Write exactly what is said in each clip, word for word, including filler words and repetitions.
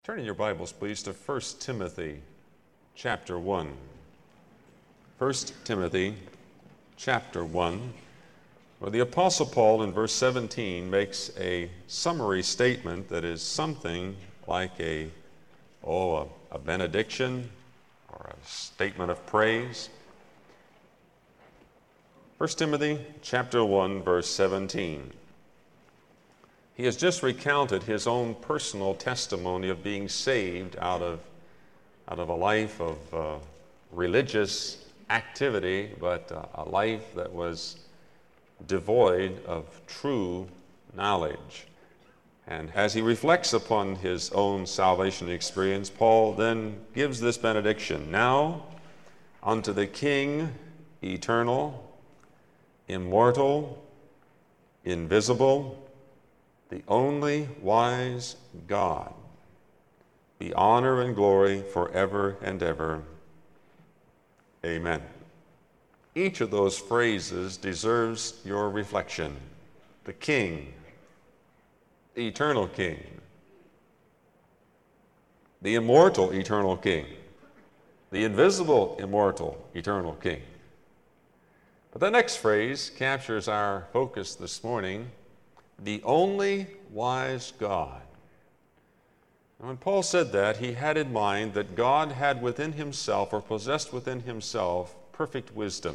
Turn in your Bibles, please, to First Timothy chapter one. First Timothy chapter one, where the Apostle Paul in verse seventeen makes a summary statement that is something like a, oh, a, a benediction or a statement of praise. First Timothy chapter one, verse seventeen. He has just recounted his own personal testimony of being saved out of, out of a life of uh, religious activity, but uh, a life that was devoid of true knowledge. And as he reflects upon his own salvation experience, Paul then gives this benediction. Now, unto the King, eternal, immortal, invisible, the only wise God, be honor and glory forever and ever. Amen. Each of those phrases deserves your reflection. The King, the eternal King, the immortal eternal King, the invisible immortal eternal King. But the next phrase captures our focus this morning. The only wise God. And when Paul said that, he had in mind that God had within himself, or possessed within himself, perfect wisdom.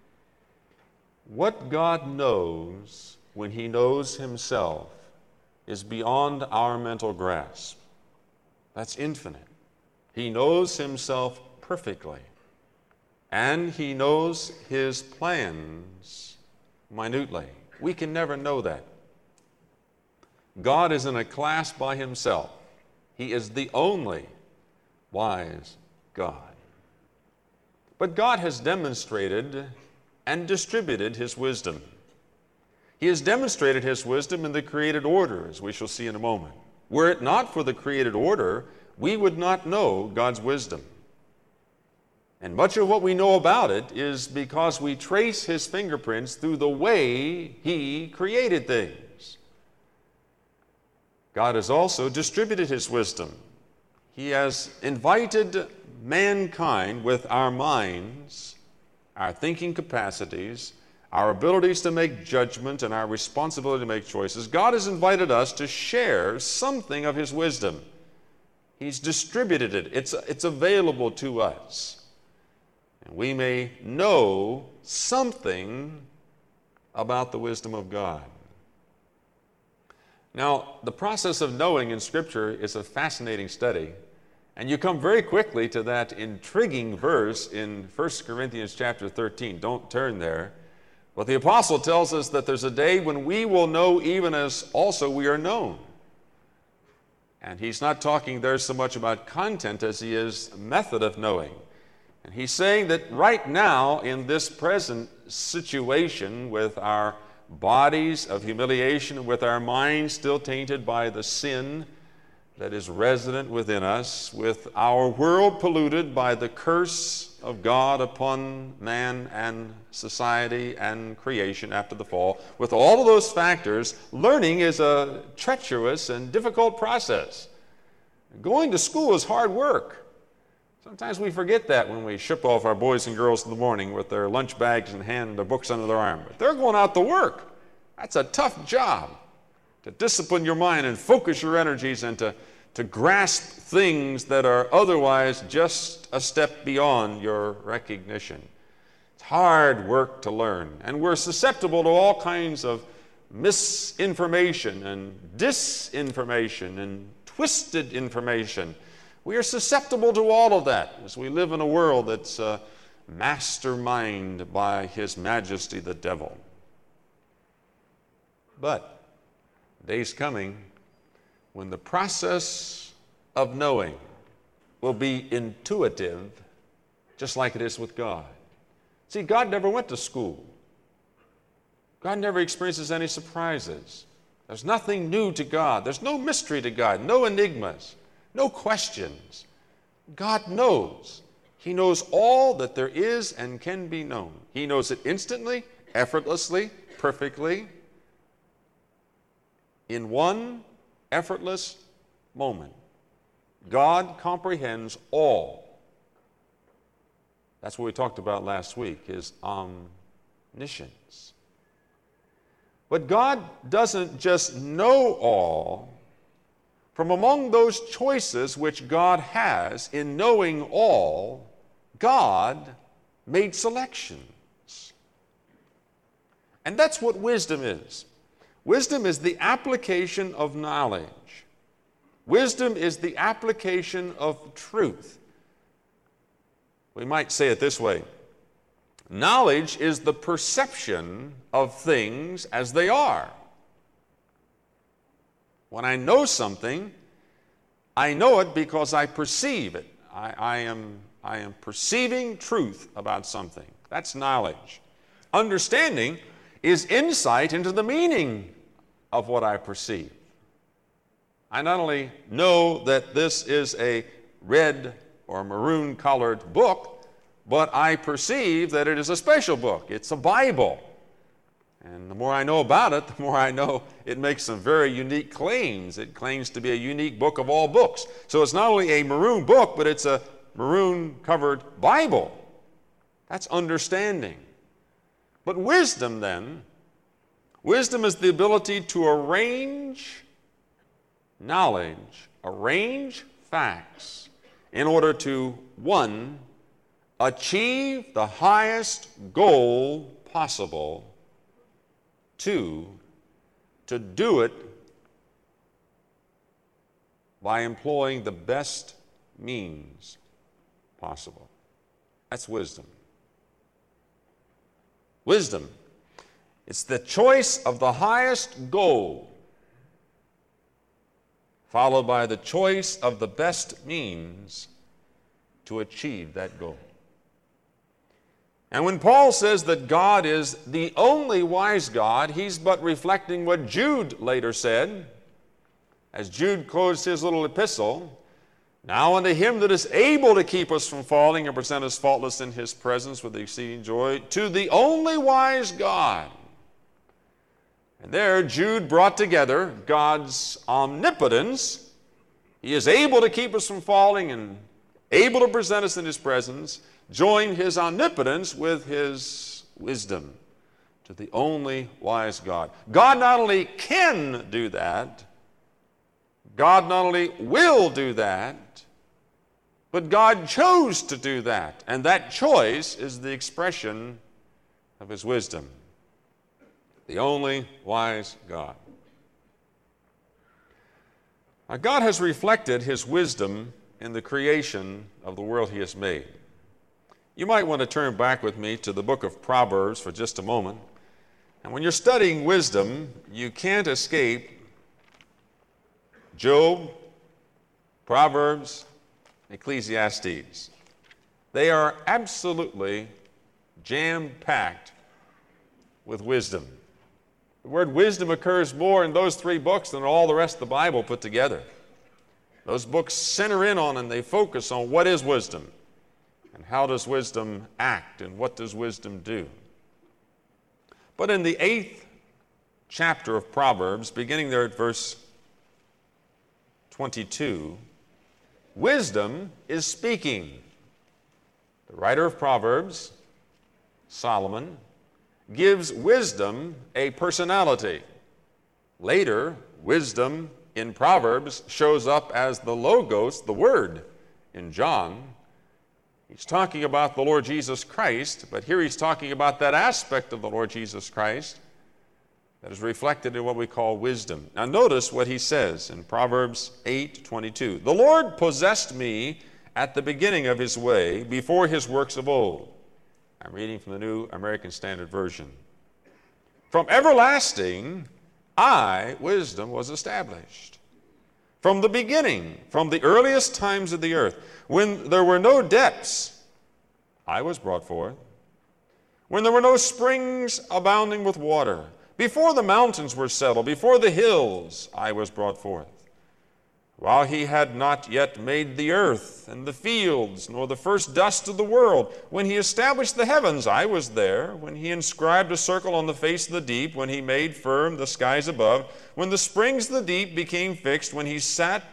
What God knows when he knows himself is beyond our mental grasp. That's infinite. He knows himself perfectly, and he knows his plans minutely. We can never know that. God is in a class by himself. He is the only wise God. But God has demonstrated and distributed his wisdom. He has demonstrated his wisdom in the created order, as we shall see in a moment. Were it not for the created order, we would not know God's wisdom. And much of what we know about it is because we trace his fingerprints through the way he created things. God has also distributed his wisdom. He has invited mankind with our minds, our thinking capacities, our abilities to make judgment, and our responsibility to make choices. God has invited us to share something of his wisdom. He's distributed it. It's, it's available to us. And we may know something about the wisdom of God. Now, the process of knowing in Scripture is a fascinating study, and you come very quickly to that intriguing verse in First Corinthians chapter thirteen. Don't turn there. But the apostle tells us that there's a day when we will know even as also we are known. And he's not talking there so much about content as he is method of knowing. And he's saying that right now, in this present situation with our bodies of humiliation, with our minds still tainted by the sin that is resident within us, with our world polluted by the curse of God upon man and society and creation after the fall, with all of those factors, learning is a treacherous and difficult process. Going to school is hard work. Sometimes we forget that when we ship off our boys and girls in the morning with their lunch bags in hand, their books under their arm. But they're going out to work. That's a tough job, to discipline your mind and focus your energies and to, to grasp things that are otherwise just a step beyond your recognition. It's hard work to learn, and we're susceptible to all kinds of misinformation and disinformation and twisted information. We are susceptible to all of that as we live in a world that's uh, masterminded by his majesty, the devil. But day's coming when the process of knowing will be intuitive, just like it is with God. See, God never went to school. God never experiences any surprises. There's nothing new to God. There's no mystery to God, no enigmas. No questions. God knows. He knows all that there is and can be known. He knows it instantly, effortlessly, perfectly, in one effortless moment. God comprehends all. That's what we talked about last week, his omniscience. But God doesn't just know all. From among those choices which God has in knowing all, God made selections. And that's what wisdom is. Wisdom is the application of knowledge. Wisdom is the application of truth. We might say it this way. Knowledge is the perception of things as they are. When I know something, I know it because I perceive it. I, I am, I am perceiving truth about something. That's knowledge. Understanding is insight into the meaning of what I perceive. I not only know that this is a red or maroon colored book, but I perceive that it is a special book. It's a Bible. And the more I know about it, the more I know it makes some very unique claims. It claims to be a unique book of all books. So it's not only a maroon book, but it's a maroon-covered Bible. That's understanding. But wisdom, then, wisdom is the ability to arrange knowledge, arrange facts, in order to, one, achieve the highest goal possible. Two, to do it by employing the best means possible. That's wisdom. Wisdom, it's the choice of the highest goal, followed by the choice of the best means to achieve that goal. And when Paul says that God is the only wise God, he's but reflecting what Jude later said. As Jude closed his little epistle, now unto him that is able to keep us from falling and present us faultless in his presence with exceeding joy, to the only wise God. And there Jude brought together God's omnipotence. He is able to keep us from falling and able to present us in his presence, join his omnipotence with his wisdom, to the only wise God. God not only can do that, God not only will do that, but God chose to do that. And that choice is the expression of his wisdom. The only wise God. Now, God has reflected his wisdom in the creation of the world he has made. You might want to turn back with me to the book of Proverbs for just a moment. And when you're studying wisdom, you can't escape Job, Proverbs, Ecclesiastes. They are absolutely jam-packed with wisdom. The word wisdom occurs more in those three books than all the rest of the Bible put together. Those books center in on and they focus on what is wisdom. And how does wisdom act, and what does wisdom do? But in the eighth chapter of Proverbs, beginning there at verse twenty-two, wisdom is speaking. The writer of Proverbs, Solomon, gives wisdom a personality. Later, wisdom in Proverbs shows up as the Logos, the Word, in John. He's talking about the Lord Jesus Christ, but here he's talking about that aspect of the Lord Jesus Christ that is reflected in what we call wisdom. Now notice what he says in Proverbs eight twenty-two. The Lord possessed me at the beginning of his way, before his works of old. I'm reading from the New American Standard Version. From everlasting, I, wisdom, was established. From the beginning, from the earliest times of the earth, when there were no depths, I was brought forth. When there were no springs abounding with water, before the mountains were settled, before the hills, I was brought forth. While he had not yet made the earth and the fields, nor the first dust of the world, when he established the heavens, I was there. When he inscribed a circle on the face of the deep, when he made firm the skies above, when the springs of the deep became fixed, when he sat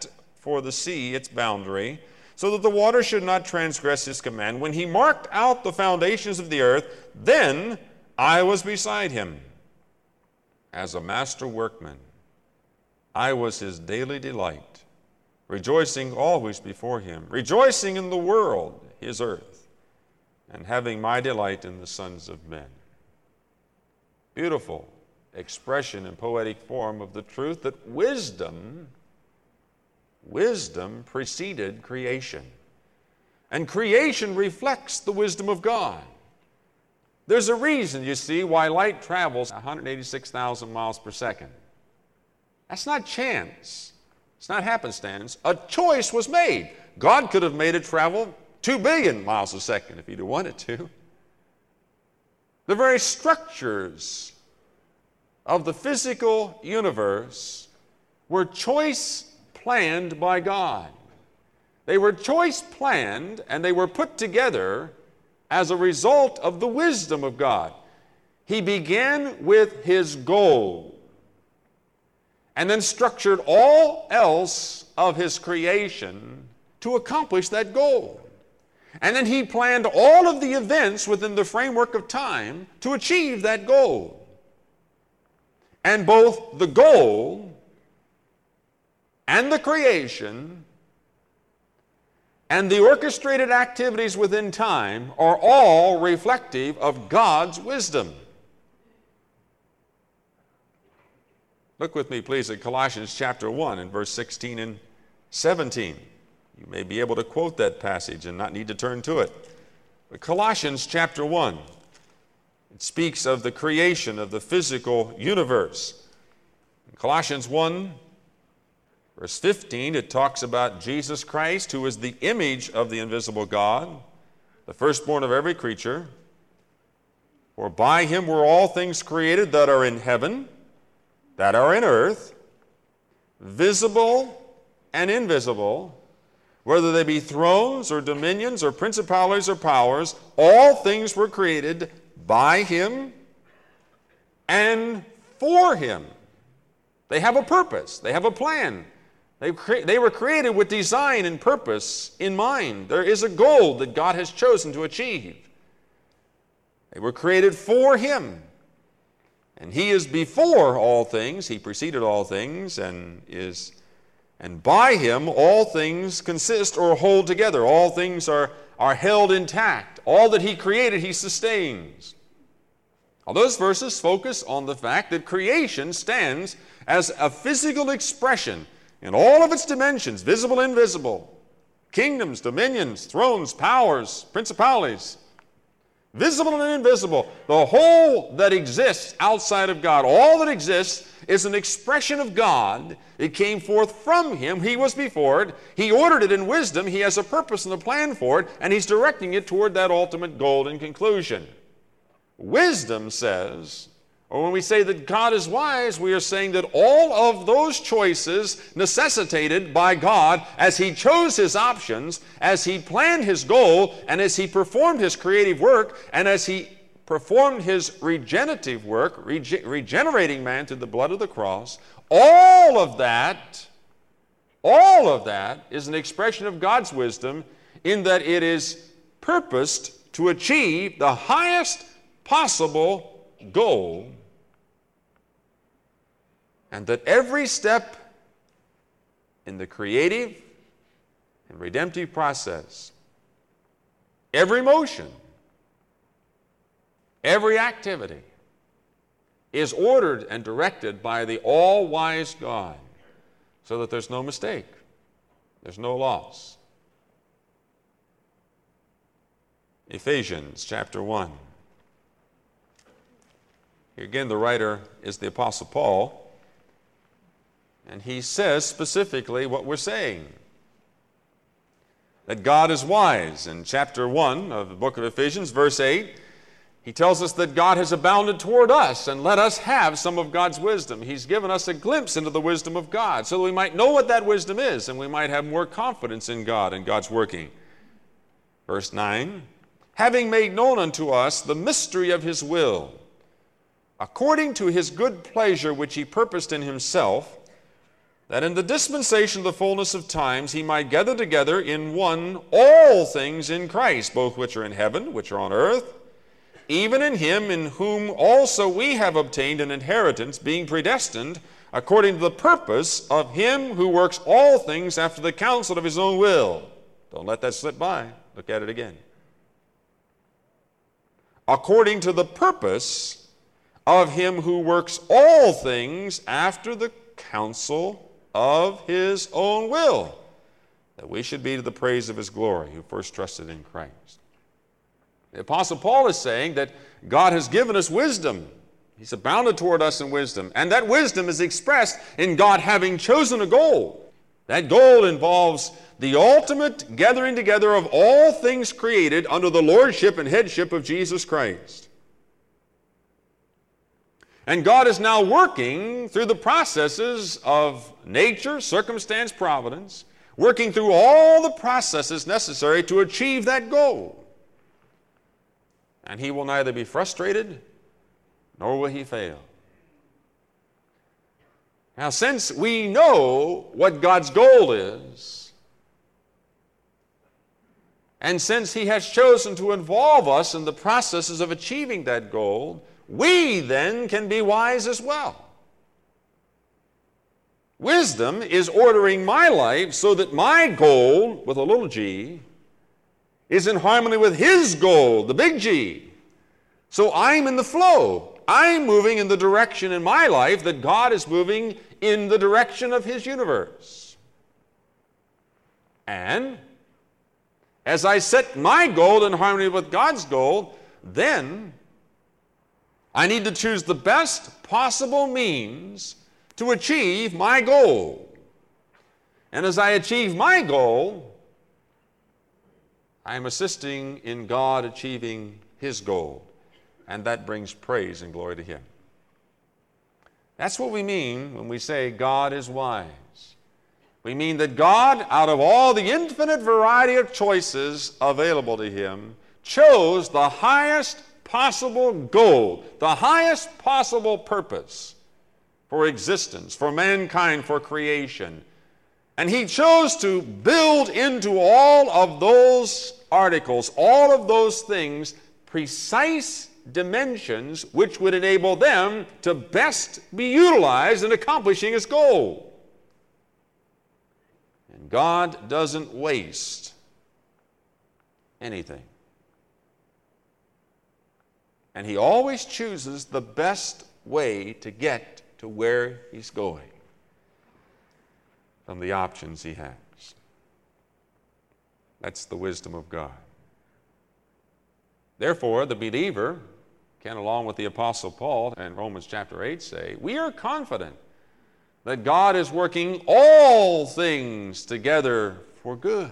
for the sea its boundary, so that the water should not transgress his command. When he marked out the foundations of the earth, then I was beside him as a master workman. I was his daily delight, rejoicing always before him, rejoicing in the world, his earth, and having my delight in the sons of men. Beautiful expression in poetic form of the truth that wisdom, wisdom preceded creation. And creation reflects the wisdom of God. There's a reason, you see, why light travels one hundred eighty-six thousand miles per second. That's not chance. It's not happenstance. A choice was made. God could have made it travel two billion miles a second if he'd have wanted to. The very structures of the physical universe were choice planned by God. They were choice planned, and they were put together as a result of the wisdom of God. He began with his goal and then structured all else of his creation to accomplish that goal. And then he planned all of the events within the framework of time to achieve that goal. And both the goal and the creation and the orchestrated activities within time are all reflective of God's wisdom. Look with me, please, at Colossians chapter one and verse sixteen and seventeen. You may be able to quote that passage and not need to turn to it. But Colossians chapter one, it speaks of the creation of the physical universe. In Colossians one, verse fifteen, it talks about Jesus Christ, who is the image of the invisible God, the firstborn of every creature. For by him were all things created that are in heaven, that are in earth, visible and invisible, whether they be thrones or dominions or principalities or powers. All things were created by him and for him. They have a purpose. They have a plan. They, cre- they were created with design and purpose in mind. There is a goal that God has chosen to achieve. They were created for him. And he is before all things. He preceded all things, and is, and by him all things consist or hold together. All things are, are held intact. All that he created, he sustains. All those verses focus on the fact that creation stands as a physical expression in all of its dimensions, visible and invisible, kingdoms, dominions, thrones, powers, principalities, visible and invisible. The whole that exists outside of God, all that exists, is an expression of God. It came forth from him. He was before it. He ordered it in wisdom. He has a purpose and a plan for it, and he's directing it toward that ultimate goal and conclusion. Wisdom says, or when we say that God is wise, we are saying that all of those choices necessitated by God as he chose his options, as he planned his goal, and as he performed his creative work, and as he performed his regenerative work, rege- regenerating man through the blood of the cross, all of that, all of that is an expression of God's wisdom, in that it is purposed to achieve the highest possible goal, and that every step in the creative and redemptive process, every motion, every activity is ordered and directed by the all-wise God, so that there's no mistake, there's no loss. Ephesians chapter one. Here again, the writer is the Apostle Paul, and he says specifically what we're saying, that God is wise. In chapter one of the book of Ephesians, verse eight, he tells us that God has abounded toward us and let us have some of God's wisdom. He's given us a glimpse into the wisdom of God so that we might know what that wisdom is, and we might have more confidence in God and God's working. Verse nine, having made known unto us the mystery of his will, according to his good pleasure which he purposed in himself, that in the dispensation of the fullness of times he might gather together in one all things in Christ, both which are in heaven, which are on earth, even in him in whom also we have obtained an inheritance, being predestined according to the purpose of him who works all things after the counsel of his own will. Don't let that slip by. Look at it again. According to the purpose of him who works all things after the counsel of his own will, that we should be to the praise of his glory, who first trusted in Christ. The Apostle Paul is saying that God has given us wisdom. He's abounded toward us in wisdom. And that wisdom is expressed in God having chosen a goal. That goal involves the ultimate gathering together of all things created under the lordship and headship of Jesus Christ. And God is now working through the processes of nature, circumstance, providence, working through all the processes necessary to achieve that goal. And he will neither be frustrated nor will he fail. Now, since we know what God's goal is, and since he has chosen to involve us in the processes of achieving that goal, we then can be wise as well. Wisdom is ordering my life so that my goal, with a little g, is in harmony with his goal, the big G. So I'm in the flow. I'm moving in the direction in my life that God is moving in the direction of his universe. And as I set my goal in harmony with God's goal, then I need to choose the best possible means to achieve my goal. And as I achieve my goal, I am assisting in God achieving his goal. And that brings praise and glory to him. That's what we mean when we say God is wise. We mean that God, out of all the infinite variety of choices available to him, chose the highest possible goal, the highest possible purpose for existence, for mankind, for creation. And he chose to build into all of those articles, all of those things, precise dimensions which would enable them to best be utilized in accomplishing his goal. And God doesn't waste anything. And he always chooses the best way to get to where he's going from the options he has. That's the wisdom of God. Therefore, the believer can, along with the Apostle Paul in Romans chapter eight, say, we are confident that God is working all things together for good.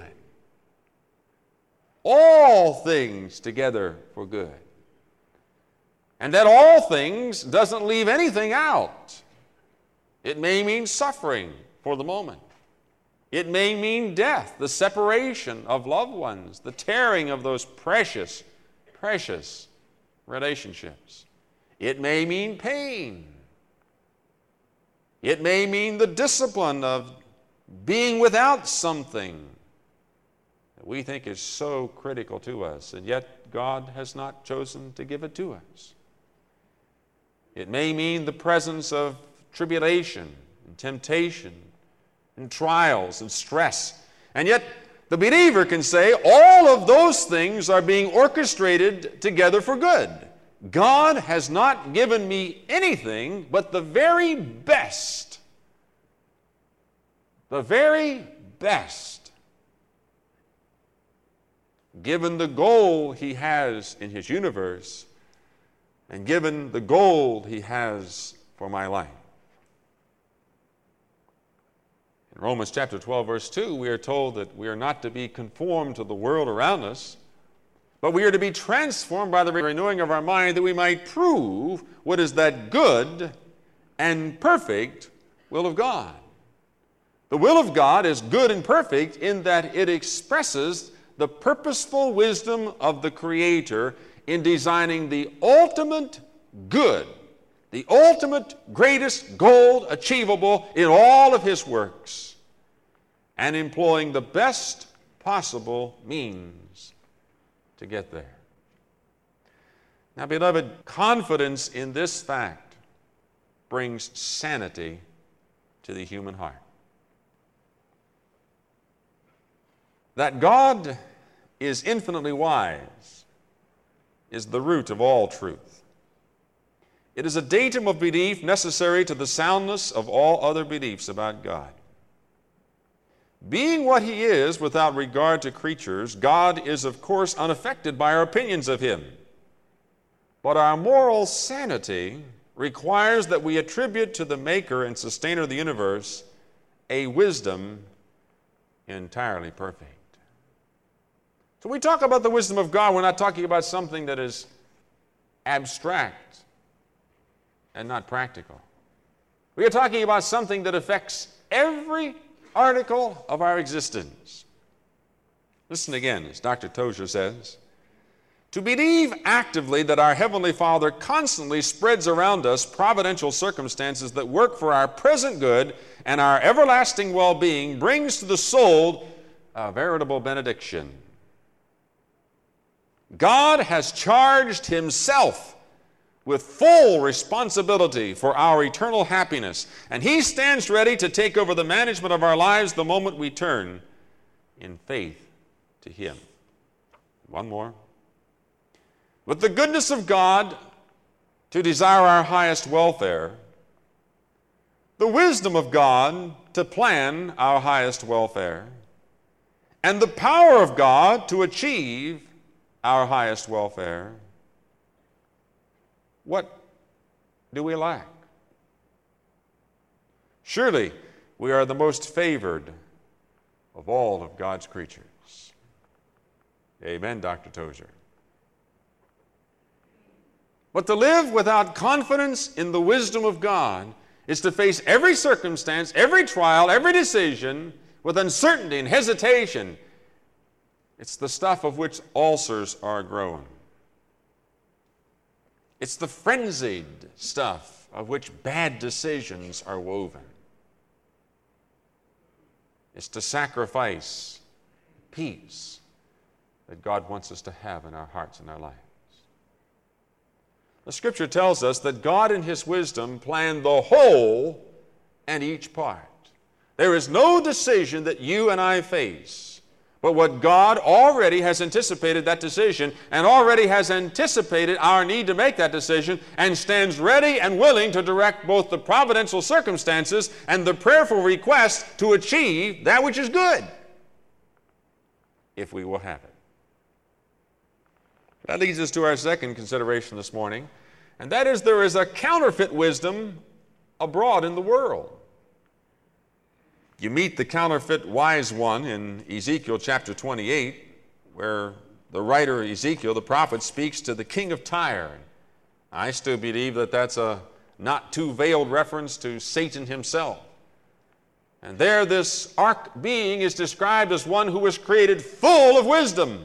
All things together for good. And that all things doesn't leave anything out. It may mean suffering for the moment. It may mean death, the separation of loved ones, the tearing of those precious, precious relationships. It may mean pain. It may mean the discipline of being without something that we think is so critical to us, and yet God has not chosen to give it to us. It may mean the presence of tribulation and temptation and trials and stress. And yet the believer can say all of those things are being orchestrated together for good. God has not given me anything but the very best. The very best. Given the goal he has in his universe, and given the goal he has for my life. In Romans chapter twelve, verse two, we are told that we are not to be conformed to the world around us, but we are to be transformed by the renewing of our mind, that we might prove what is that good and perfect will of God. The will of God is good and perfect in that it expresses the purposeful wisdom of the Creator in designing the ultimate good the ultimate greatest goal achievable in all of his works, and employing the best possible means to get there. Now, beloved, confidence in this fact brings sanity to the human heart. That God is infinitely wise is the root of all truth. It is a datum of belief necessary to the soundness of all other beliefs about God. Being what he is without regard to creatures, God is of course unaffected by our opinions of him. But our moral sanity requires that we attribute to the maker and sustainer of the universe a wisdom entirely perfect. So we talk about the wisdom of God, we're not talking about something that is abstract and not practical. We are talking about something that affects every article of our existence. Listen again, as Doctor Tozer says, to believe actively that our Heavenly Father constantly spreads around us providential circumstances that work for our present good and our everlasting well-being brings to the soul a veritable benediction. God has charged himself with full responsibility for our eternal happiness, and he stands ready to take over the management of our lives the moment we turn in faith to him. One more. With the goodness of God to desire our highest welfare, the wisdom of God to plan our highest welfare, and the power of God to achieve our highest welfare, what do we lack? Surely we are the most favored of all of God's creatures. Amen, Doctor Tozer. But to live without confidence in the wisdom of God is to face every circumstance, every trial, every decision with uncertainty and hesitation. It's the stuff of which ulcers are growing. It's the frenzied stuff of which bad decisions are woven. It's to sacrifice peace that God wants us to have in our hearts and our lives. The Scripture tells us that God in his wisdom planned the whole and each part. There is no decision that you and I face, but what God already has anticipated that decision and already has anticipated our need to make that decision and stands ready and willing to direct both the providential circumstances and the prayerful request to achieve that which is good, if we will have it. That leads us to our second consideration this morning, and that is there is a counterfeit wisdom abroad in the world. You meet the counterfeit wise one in Ezekiel chapter twenty-eight, where the writer Ezekiel, the prophet, speaks to the king of Tyre. I still believe that that's a not too veiled reference to Satan himself. And there this arch being is described as one who was created full of wisdom.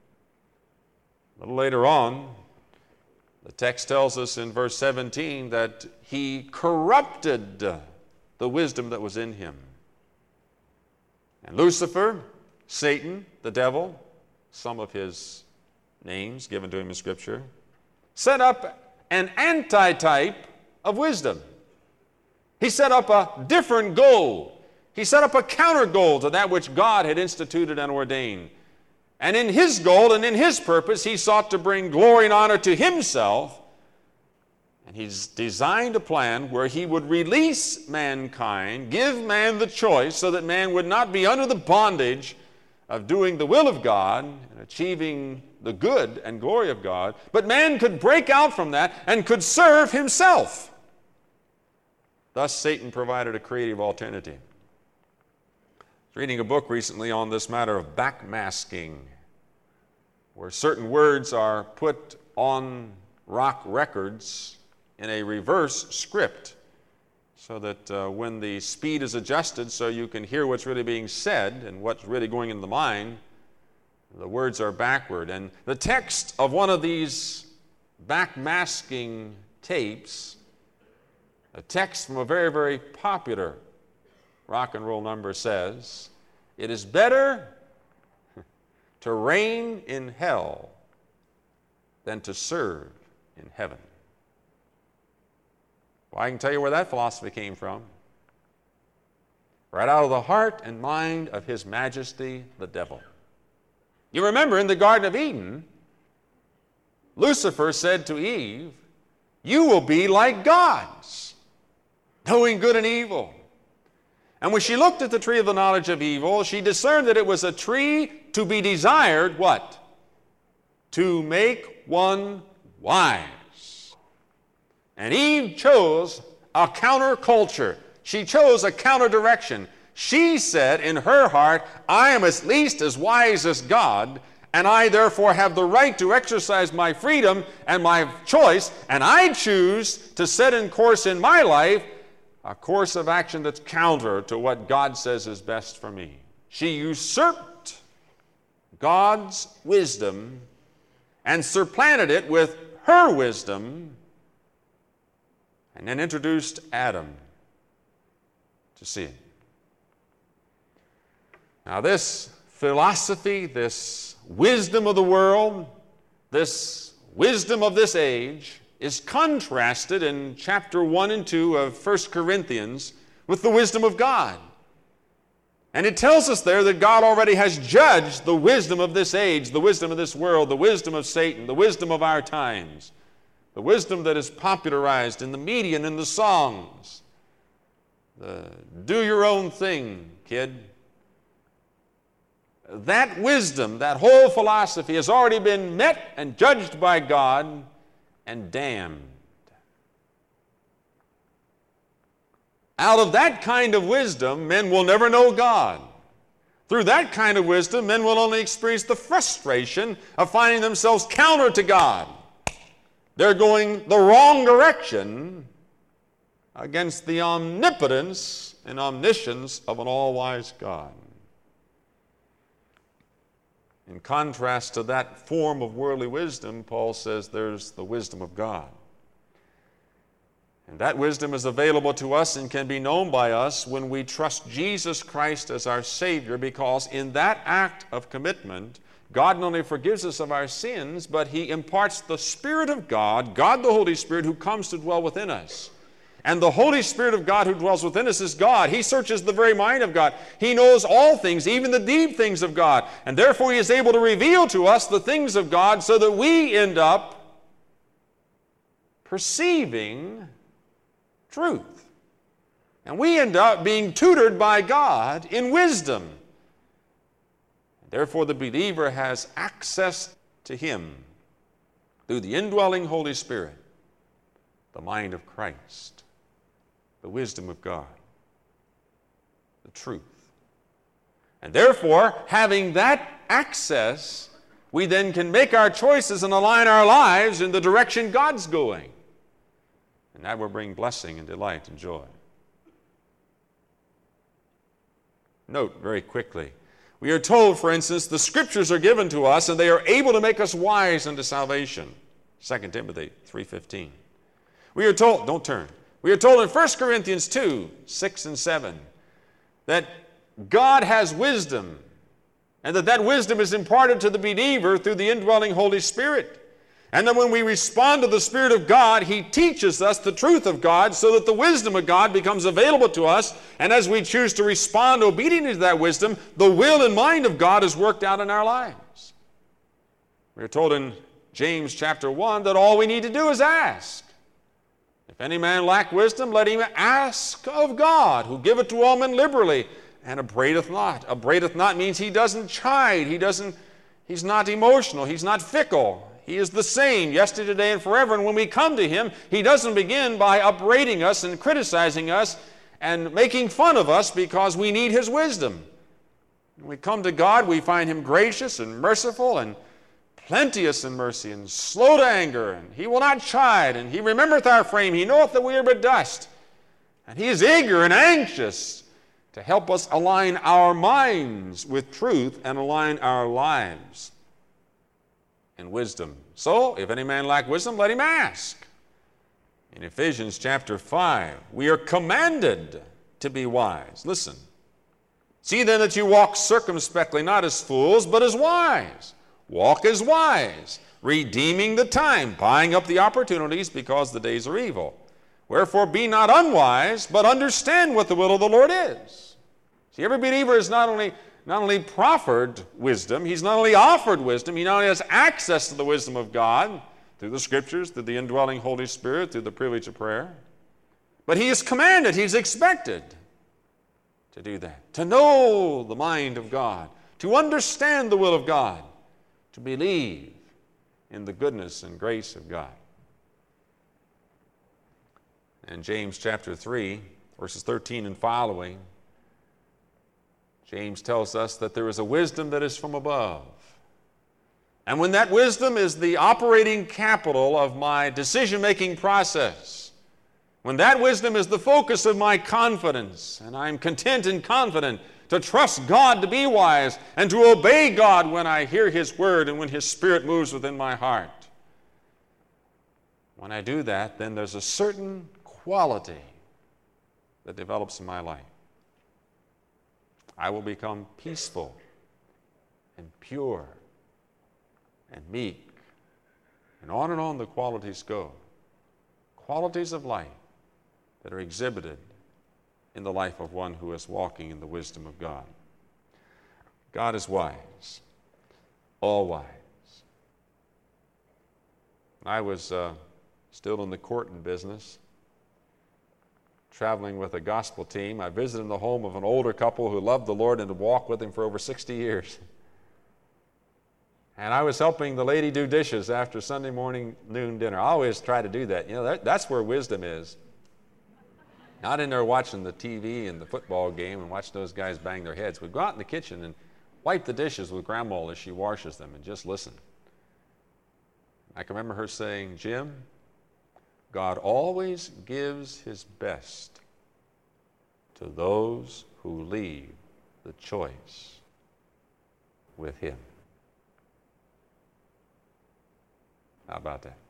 A little later on, the text tells us in verse seventeen that he corrupted the wisdom that was in him. And Lucifer, Satan, the devil, some of his names given to him in Scripture, set up an antitype of wisdom. He set up a different goal. He set up a counter goal to that which God had instituted and ordained. And in his goal and in his purpose, he sought to bring glory and honor to himself. And he's designed a plan where he would release mankind, give man the choice so that man would not be under the bondage of doing the will of God and achieving the good and glory of God, but man could break out from that and could serve himself. Thus, Satan provided a creative alternative. I was reading a book recently on this matter of backmasking, where certain words are put on rock records in a reverse script so that uh, when the speed is adjusted so you can hear what's really being said and what's really going in the mind, the words are backward. And the text of one of these backmasking tapes A text from a very, very popular rock and roll number says, "It is better to reign in hell than to serve in heaven." Well, I can tell you where that philosophy came from. Right out of the heart and mind of His Majesty, the devil. You remember in the Garden of Eden, Lucifer said to Eve, "You will be like gods, knowing good and evil." And when she looked at the tree of the knowledge of evil, she discerned that it was a tree to be desired, what? To make one wise. And Eve chose a counterculture. She chose a counter direction. She said in her heart, "I am at least as wise as God, and I therefore have the right to exercise my freedom and my choice, and I choose to set in course in my life a course of action that's counter to what God says is best for me." She usurped God's wisdom and supplanted it with her wisdom, and then introduced Adam to sin. Now this philosophy, this wisdom of the world, this wisdom of this age is contrasted in chapter one and two of First Corinthians with the wisdom of God. And it tells us there that God already has judged the wisdom of this age, the wisdom of this world, the wisdom of Satan, the wisdom of our times, the wisdom that is popularized in the media and in the songs. The do your own thing, kid. That wisdom, that whole philosophy has already been met and judged by God and damned. Out of that kind of wisdom, men will never know God. Through that kind of wisdom, men will only experience the frustration of finding themselves counter to God. They're going the wrong direction against the omnipotence and omniscience of an all-wise God. In contrast to that form of worldly wisdom, Paul says there's the wisdom of God. And that wisdom is available to us and can be known by us when we trust Jesus Christ as our Savior, because in that act of commitment, God not only forgives us of our sins, but He imparts the Spirit of God, God the Holy Spirit, who comes to dwell within us. And the Holy Spirit of God who dwells within us is God. He searches the very mind of God. He knows all things, even the deep things of God. And therefore He is able to reveal to us the things of God so that we end up perceiving truth. And we end up being tutored by God in wisdom. Therefore the believer has access to Him through the indwelling Holy Spirit, the mind of Christ, the wisdom of God, the truth. And therefore, having that access, we then can make our choices and align our lives in the direction God's going. And that will bring blessing and delight and joy. Note very quickly, we are told, for instance, the Scriptures are given to us and they are able to make us wise unto salvation. Second Timothy three fifteen. We are told, don't turn, we are told in First Corinthians two, six and seven, that God has wisdom, and that that wisdom is imparted to the believer through the indwelling Holy Spirit. And that when we respond to the Spirit of God, He teaches us the truth of God so that the wisdom of God becomes available to us. And as we choose to respond obediently to that wisdom, the will and mind of God is worked out in our lives. We are told in James chapter one that all we need to do is ask. If any man lack wisdom, let him ask of God, who giveth to all men liberally, and upbraideth not. Upbraideth not means he doesn't chide. He doesn't, he's not emotional. He's not fickle. He is the same yesterday, today, and forever. And when we come to Him, He doesn't begin by upbraiding us and criticizing us and making fun of us because we need His wisdom. When we come to God, we find Him gracious and merciful and plenteous in mercy and slow to anger, and He will not chide, and He remembereth our frame. He knoweth that we are but dust. And He is eager and anxious to help us align our minds with truth and align our lives in wisdom. So, if any man lack wisdom, let him ask. In Ephesians chapter five, we are commanded to be wise. Listen. See then that you walk circumspectly, not as fools, but as wise. Walk as wise, redeeming the time, buying up the opportunities because the days are evil. Wherefore be not unwise, but understand what the will of the Lord is. See, every believer is not only, not only proffered wisdom, he's not only offered wisdom, he not only has access to the wisdom of God through the Scriptures, through the indwelling Holy Spirit, through the privilege of prayer, but he is commanded, he's expected to do that, to know the mind of God, to understand the will of God, to believe in the goodness and grace of God. In James chapter three, verses thirteen and following, James tells us that there is a wisdom that is from above. And when that wisdom is the operating capital of my decision-making process, when that wisdom is the focus of my confidence, and I'm content and confident to trust God to be wise and to obey God when I hear His word and when His Spirit moves within my heart, when I do that, then there's a certain quality that develops in my life. I will become peaceful and pure and meek, and on and on the qualities go. Qualities of life that are exhibited in the life of one who is walking in the wisdom of God. God is wise, all wise. I was uh, still in the courting business, traveling with a gospel team. I visited the home of an older couple who loved the Lord and had walked with Him for over sixty years. And I was helping the lady do dishes after Sunday morning noon dinner. I always try to do that. You know, that, that's where wisdom is. Not in there watching the T V and the football game and watch those guys bang their heads. We go out in the kitchen and wipe the dishes with Grandma as she washes them and just listen. I can remember her saying, Jim, God always gives His best to those who leave the choice with Him. How about that?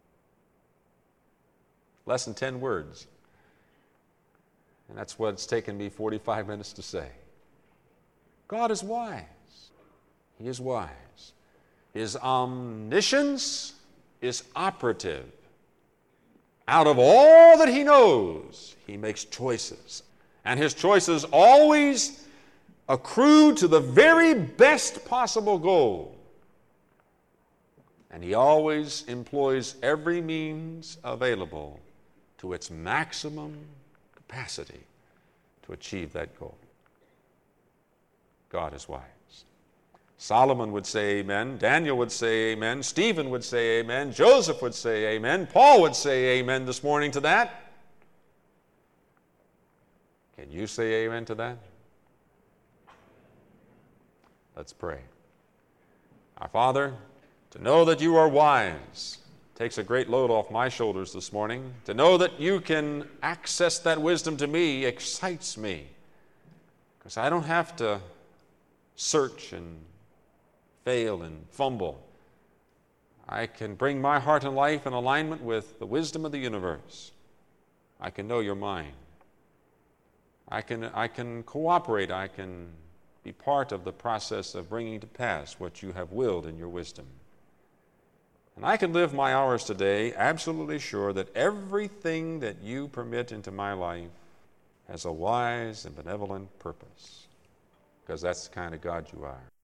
Less than ten words. And that's what it's taken me forty-five minutes to say. God is wise. He is wise. His omniscience is operative. Out of all that He knows, He makes choices. And His choices always accrue to the very best possible goal. And He always employs every means available to its maximum capacity to achieve that goal. God is wise. Solomon would say amen. Daniel would say amen. Stephen would say amen. Joseph would say amen. Paul would say amen this morning to that. Can you say amen to that? Let's pray. Our Father, to know that You are wise takes a great load off my shoulders this morning. To know that You can access that wisdom to me excites me, because I don't have to search and fail and fumble. I can bring my heart and life in alignment with the wisdom of the universe. I can know Your mind. I can, I can cooperate. I can be part of the process of bringing to pass what You have willed in Your wisdom. And I can live my hours today absolutely sure that everything that You permit into my life has a wise and benevolent purpose, because that's the kind of God You are.